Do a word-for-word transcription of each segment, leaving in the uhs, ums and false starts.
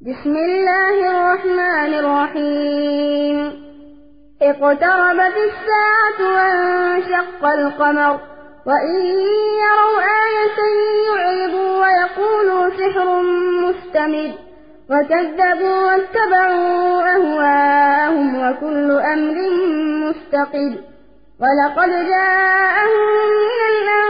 بسم الله الرحمن الرحيم اقتربت الساعة وانشق القمر وإن يروا آية يعرضوا ويقولوا سحر مستمر وكذبوا واتبعوا أهواءهم وكل أمر مستقر ولقد جاءهم من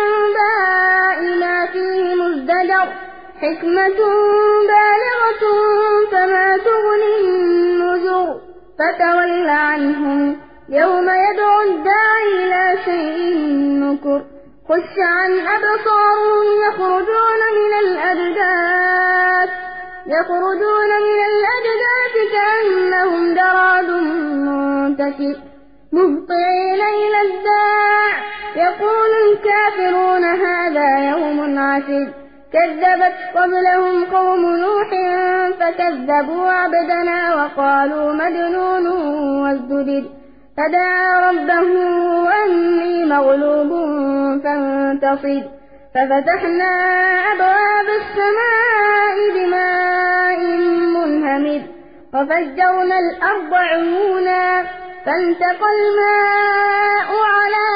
الأنباء ما فيه مزدجر حكمة بالغة فما تغني النذر فتول عنهم يوم يدعو الداعي إلى شيء نكر خش عن أبصارهم يخرجون من الأجداث يخرجون من الأجداث كأنهم جراد منتشر مهطعين إلى الداع يقول الكافرون هذا يوم عسر كذبت قبلهم قوم نوح فكذبوا عبدنا وقالوا مجنون وازدجر فدعا ربه أني مغلوب فانتصر ففتحنا أبواب السماء بماء منهمر وفجرنا الأرض عيونا فالتقى الماء على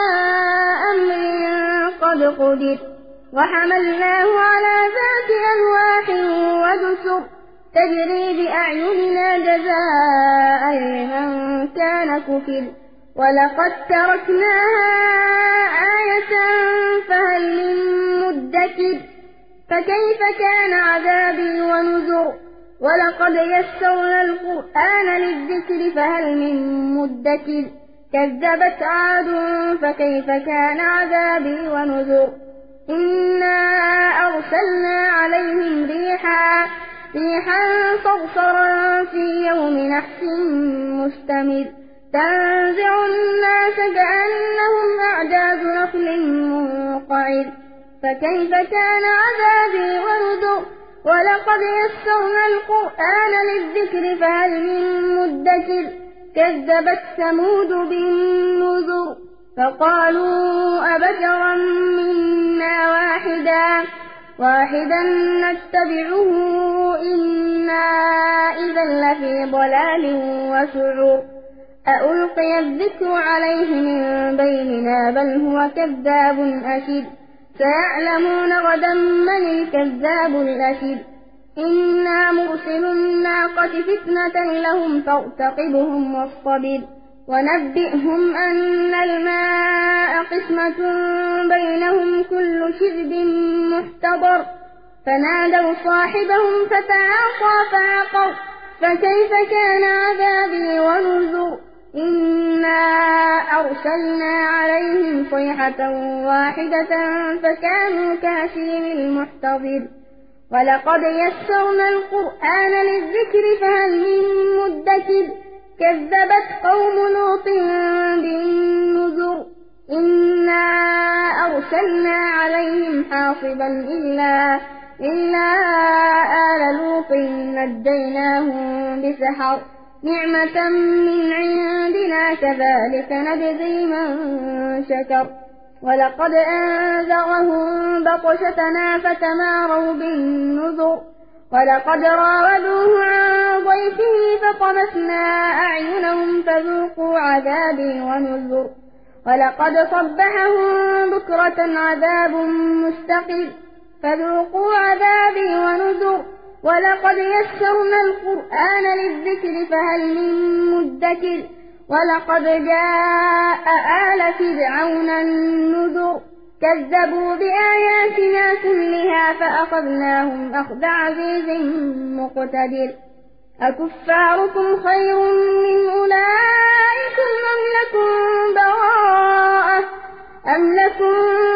أمر قد قدر وحملناه على ذات ألواح ودسر تجري بأعيننا جزاء لمن كان كفر ولقد تركناها آية فهل من مدكر فكيف كان عذابي ونذر ولقد يسرنا القرآن للذكر فهل من مدكر كذبت عاد فكيف كان عذابي ونذر إنا أرسلنا عليهم ريحا ريحا صرصرا في يوم نحس مستمر تنزع الناس كأنهم أعجاز نخل منقعر فكيف كان عذابي ونذر ولقد يسرنا القرآن للذكر فهل من مدكر كذبت ثمود بالنذر فقالوا أبشرا منا واحدا واحدا نتبعه إنا إذا لفي ضلال وسعر أألقي الذكر عليه من بيننا بل هو كذاب أشر سيعلمون غدا من الكذاب الأشر إنا مرسل الناقة فتنة لهم فارتقبهم واصطبر ونبئهم أن الماء قسمة بينهم كل شرب محتضر فنادوا صاحبهم فتعاطى فعقر فكيف كان عذابي ونذر إنا أرسلنا عليهم صيحة واحدة فكانوا كهشيم المحتضر ولقد يسرنا القرآن للذكر فهل من مدكر كذبت قوم لوط بالنذر إنا أرسلنا عليهم حاصبا إلا, إلا آل لوط نجيناهم بسحر نعمة من عندنا كذلك نجزي من شكر ولقد أنذرهم بطشتنا فتماروا بالنذر ولقد راودوه عن ضيفه فطمسنا أعينهم فذوقوا عذابي ونذر ولقد صبحهم بكرة عذاب مستقر فذوقوا عذابي ونذر ولقد يسرنا القرآن للذكر فهل من مدكر ولقد جاء آل فرعون النذر كذبوا بآياتنا كلها فأخذناهم أخذ عزيز مقتدر أكفاركم خير من أولئكم أم لكم براءة أم لكم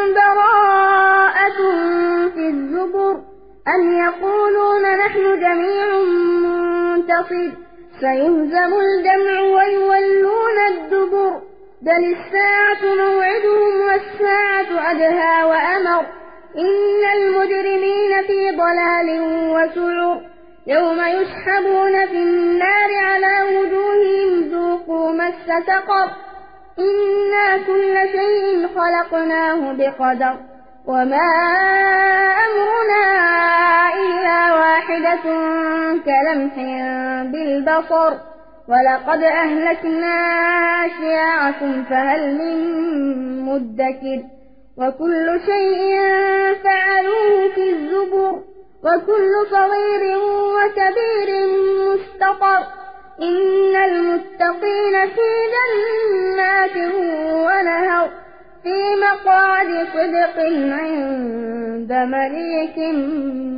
براءة في الزبر أم يقولون نحن جميع منتصر سيهزم الجمع ويولون الدبر بل الساعة موعدهم والساعة أدهى وأمر إن المجرمين في ضلال وسعر يوم يسحبون في النار على وجوههم ذوقوا مس سقر إنا كل شيء خلقناه بقدر وما أمرنا إلا واحدة كلمح بالبصر ولقد أهلكنا أشياعكم فهل من مدكر وكل شيء فعلوه في الزبر وكل صغير وكبير مستطر إن المتقين في جنات ونهر في مقعد صدق عند مليك